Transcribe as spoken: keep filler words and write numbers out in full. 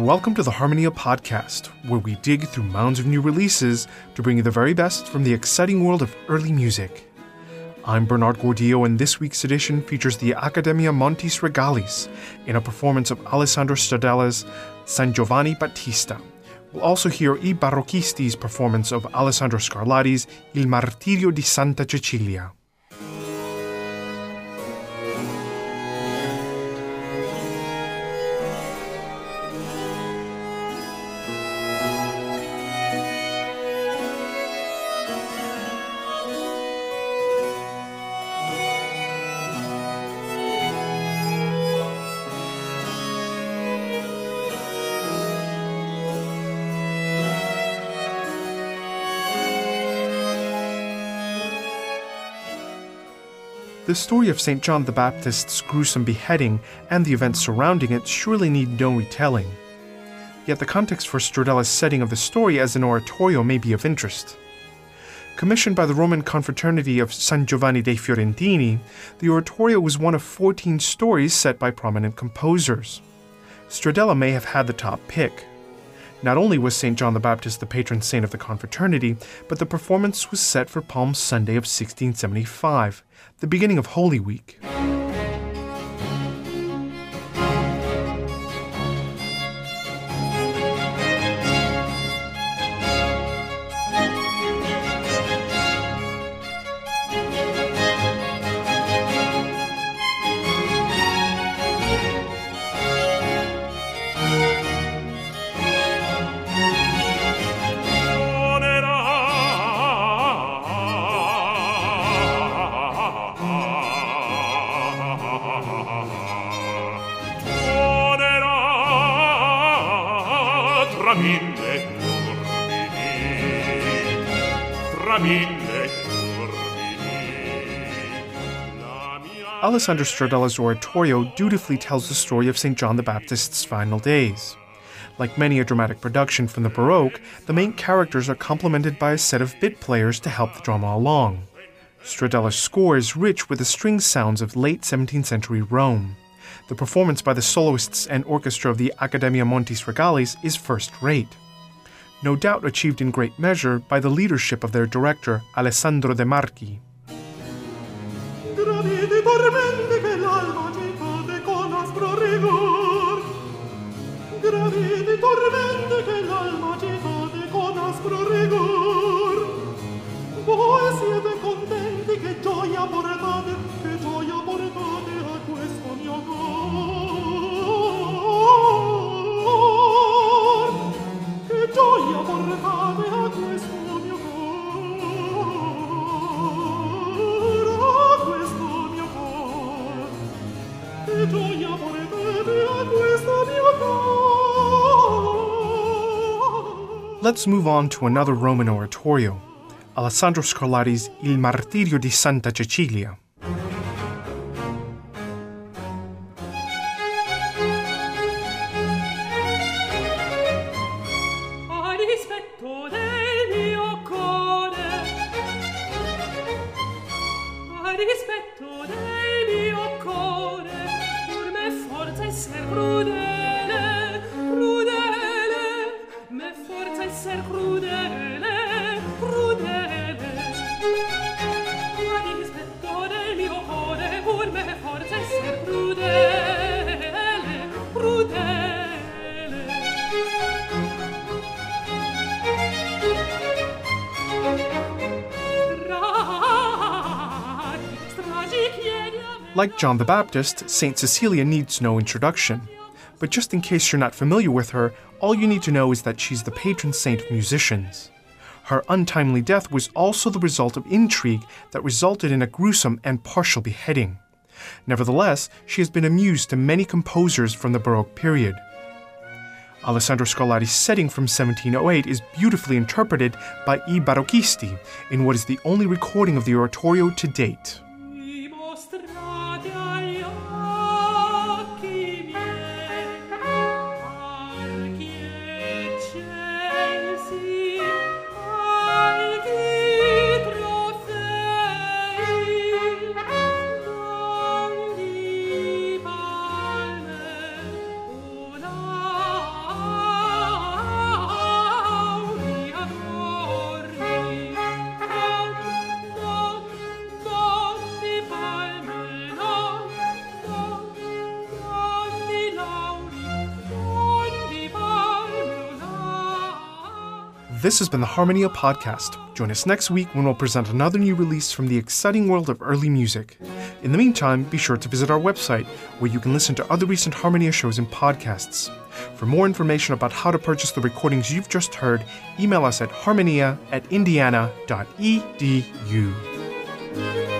welcome to the Harmonia Podcast, where we dig through mounds of new releases to bring you the very best from the exciting world of early music. I'm Bernard Gordillo, and this week's edition features the Accademia Montis Regalis in a performance of Alessandro Stradella's San Giovanni Battista. We'll also hear I Barocchisti's performance of Alessandro Scarlatti's Il Martirio di Santa Cecilia. The story of Saint John the Baptist's gruesome beheading and the events surrounding it surely need no retelling. Yet the context for Stradella's setting of the story as an oratorio may be of interest. Commissioned by the Roman Confraternity of San Giovanni dei Fiorentini, the oratorio was one of fourteen stories set by prominent composers. Stradella may have had the top pick. Not only was Saint John the Baptist the patron saint of the confraternity, but the performance was set for Palm Sunday of sixteen seventy-five, the beginning of Holy Week. Alessandro Stradella's oratorio dutifully tells the story of Saint John the Baptist's final days. Like many a dramatic production from the Baroque, the main characters are complemented by a set of bit players to help the drama along. Stradella's score is rich with the string sounds of late seventeenth century Rome. The performance by the soloists and orchestra of the Accademia Montis Regalis is first-rate. No doubt achieved in great measure by the leadership of their director, Alessandro De Marchi. Let's move on to another Roman oratorio, Alessandro Scarlatti's Il Martirio di Santa Cecilia. Like John the Baptist, Saint Cecilia needs no introduction. But just in case you're not familiar with her, all you need to know is that she's the patron saint of musicians. Her untimely death was also the result of intrigue that resulted in a gruesome and partial beheading. Nevertheless, she has been a muse to many composers from the Baroque period. Alessandro Scarlatti's setting from seventeen oh eight is beautifully interpreted by I Barocchisti in what is the only recording of the oratorio to date. Ah This has been the Harmonia Podcast. Join us next week when we'll present another new release from the exciting world of early music. In the meantime, be sure to visit our website, where you can listen to other recent Harmonia shows and podcasts. For more information about how to purchase the recordings you've just heard, email us at harmonia at indiana dot e d u.